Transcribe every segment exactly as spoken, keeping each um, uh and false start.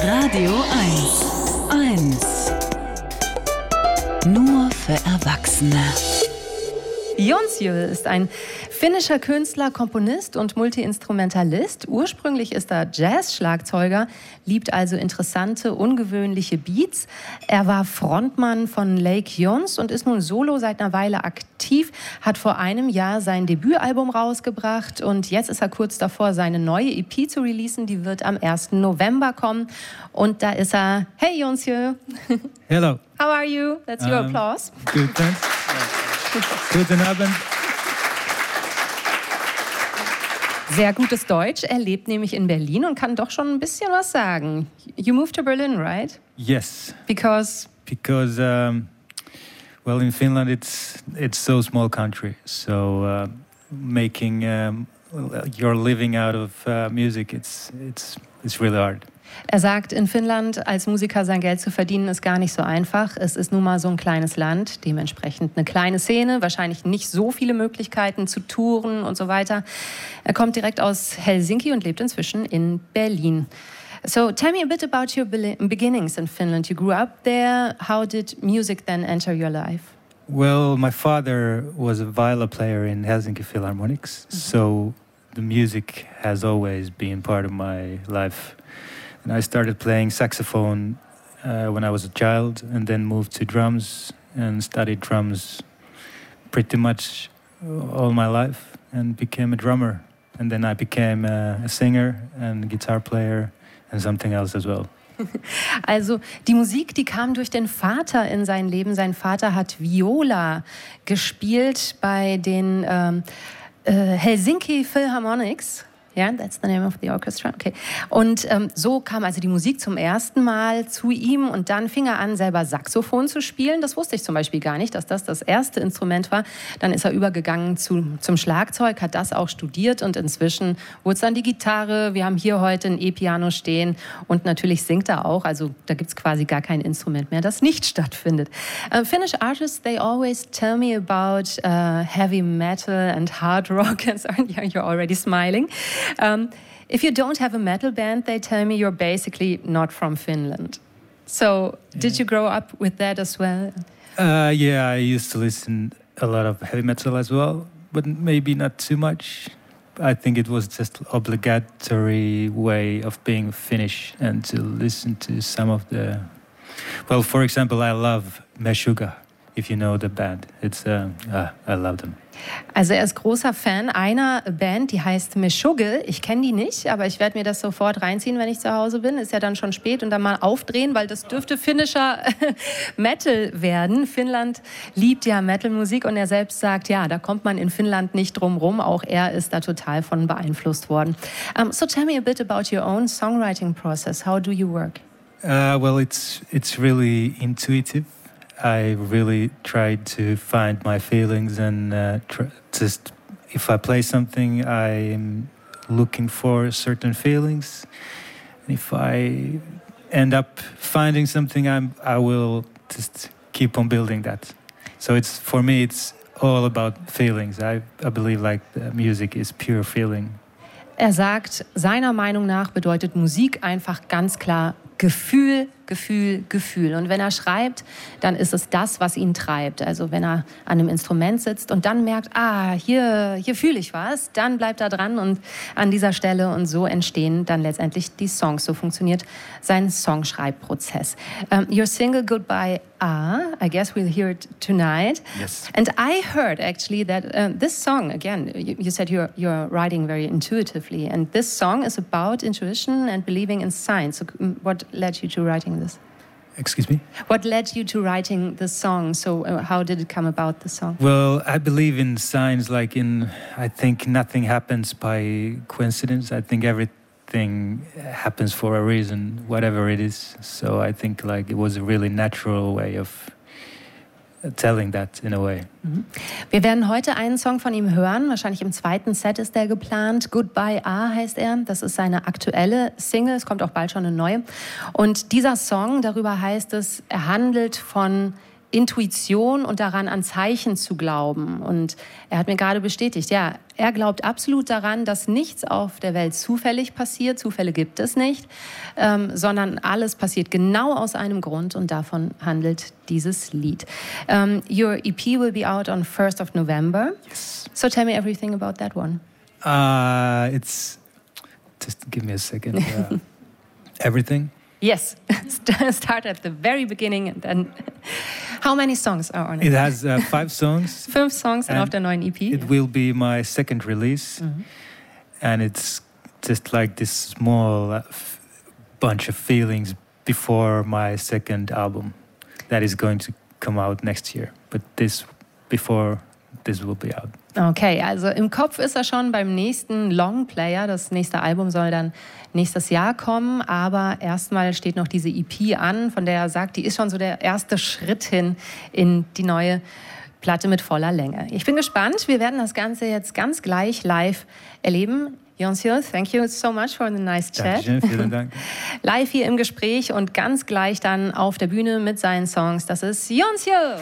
Radio eins. eins. Nur für Erwachsene. Jonsjö ist ein finnischer Künstler, Komponist und Multiinstrumentalist. Ursprünglich ist er Jazz-Schlagzeuger, liebt also interessante, ungewöhnliche Beats. Er war Frontmann von Lake Jons und ist nun solo seit einer Weile aktiv, hat vor einem Jahr sein Debütalbum rausgebracht und jetzt ist er kurz davor, seine neue E P zu releasen. Die wird am ersten November kommen und da ist er. Hey Jonsjö. Hello. How are you? That's your um, applause. Good, thanks. Guten Abend. Sehr gutes Deutsch. Er lebt nämlich in Berlin und kann doch schon ein bisschen was sagen. You moved to Berlin, right? Yes. Because? Because, um, well, in Finland it's it's so small country, so uh, making um, your living out of uh, music, it's it's it's really hard. Er sagt, in Finnland als Musiker sein Geld zu verdienen, ist gar nicht so einfach. Es ist nun mal so ein kleines Land, dementsprechend eine kleine Szene, wahrscheinlich nicht so viele Möglichkeiten zu touren und so weiter. Er kommt direkt aus Helsinki und lebt inzwischen in Berlin. So tell me a bit about your beginnings in Finland. You grew up there. How did music then enter your life? Well, my father was a viola player in Helsinki Philharmonics, mm-hmm. so the music has always been part of my life. And I started playing saxophone uh, when I was a child, and then moved to drums and studied drums pretty much all my life and became a drummer. And then I became a, a singer and guitar player and something else as well. Also die Musik, die kam durch den Vater in sein Leben. Sein Vater hat Viola gespielt bei den ähm, äh, Helsinki Philharmonics. Ja, yeah, that's the name of the orchestra. Okay. Und ähm, so kam also die Musik zum ersten Mal zu ihm und dann fing er an, selber Saxophon zu spielen. Das wusste ich zum Beispiel gar nicht, dass das das erste Instrument war. Dann ist er übergegangen zu, zum Schlagzeug, hat das auch studiert und inzwischen wurde es dann die Gitarre. Wir haben hier heute ein E-Piano stehen und natürlich singt er auch. Also da gibt es quasi gar kein Instrument mehr, das nicht stattfindet. Uh, Finnish artists, they always tell me about uh, heavy metal and hard rock. And so, you're already smiling. Um, if you don't have a metal band, they tell me you're basically not from Finland. So, yeah. Did you grow up with that as well? Uh, yeah, I used to listen a lot of heavy metal as well, but maybe not too much. I think it was just obligatory way of being Finnish and to listen to some of the... Well, for example, I love Meshuggah, if you know the band. It's uh, uh, I love them. Also er ist großer Fan einer Band, die heißt Meshuggah. Ich kenne die nicht, aber ich werde mir das sofort reinziehen, wenn ich zu Hause bin. Ist ja dann schon spät und dann mal aufdrehen, weil das dürfte finnischer Metal werden. Finnland liebt ja Metalmusik und er selbst sagt, ja, da kommt man in Finnland nicht drum rum. Auch er ist da total von beeinflusst worden. Um, so tell me a bit about your own songwriting process. How do you work? Uh, well, it's it's really intuitive. I really tried to find my feelings and uh, tr- just if I play something, I'm looking for certain feelings. And if I end up finding something, I'm I will just keep on building that. So it's for me, it's all about feelings. I I believe like the music is pure feeling. Er sagt, seiner Meinung nach bedeutet Musik einfach ganz klar Gefühl, Gefühl, Gefühl. Und wenn er schreibt, dann ist es das, was ihn treibt. Also wenn er an einem Instrument sitzt und dann merkt, ah, hier, hier fühle ich was, dann bleibt er dran und an dieser Stelle und so entstehen dann letztendlich die Songs. So funktioniert sein Songschreibprozess. Um, your single Goodbye Ah, I guess we'll hear it tonight. Yes. And I heard actually that uh, this song, again, you, you said you're, you're writing very intuitively, and this song is about intuition and believing in science. So what led you to writing this? Excuse me? What led you to writing the song? So uh, how did it come about, the song? Well, I believe in science, like in, I think nothing happens by coincidence. I think everything happens for a reason, whatever it is. So I think like it was a really natural way of telling that in a way. Wir werden heute einen Song von ihm hören. Wahrscheinlich im zweiten Set ist der geplant. Goodbye Ah heißt er. Das ist seine aktuelle Single. Es kommt auch bald schon eine neue. Und dieser Song, darüber heißt es, er handelt von Intuition und daran, an Zeichen zu glauben. Und er hat mir gerade bestätigt, ja, er glaubt absolut daran, dass nichts auf der Welt zufällig passiert. Zufälle gibt es nicht, ähm, sondern alles passiert genau aus einem Grund und davon handelt dieses Lied. Um, your E P will be out on first of November. Yes. So tell me everything about that one. Uh, it's just give me a second. Uh, everything. Yes, start at the very beginning and then. How many songs are on it? It has uh, five songs. Fünf Songs auf der neuen E P. It will be my second release, mm-hmm. and it's just like this small uh, f- bunch of feelings before my second album that is going to come out next year. But this before this will be out. Okay, also im Kopf ist er schon beim nächsten Longplayer. Das nächste Album soll dann nächstes Jahr kommen, aber erstmal steht noch diese E P an, von der er sagt, die ist schon so der erste Schritt hin in die neue Platte mit voller Länge. Ich bin gespannt. Wir werden das Ganze jetzt ganz gleich live erleben. Jonsiel, thank you so much for the nice chat. Dankeschön, vielen Dank. Live hier im Gespräch und ganz gleich dann auf der Bühne mit seinen Songs. Das ist Jonsiel.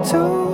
to